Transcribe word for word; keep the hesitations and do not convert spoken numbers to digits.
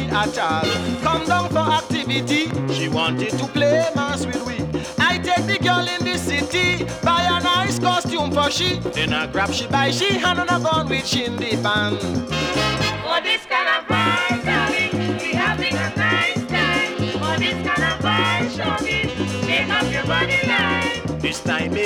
at all. Come down for activity, she wanted to play mass with we. I take the girl in the city, buy a nice costume for she. Then I grab she buy she hand on a gun with she in the band. For this kind of vibe, darling, we having a nice time. For this kind of vibe, show me, make up your body line. This time me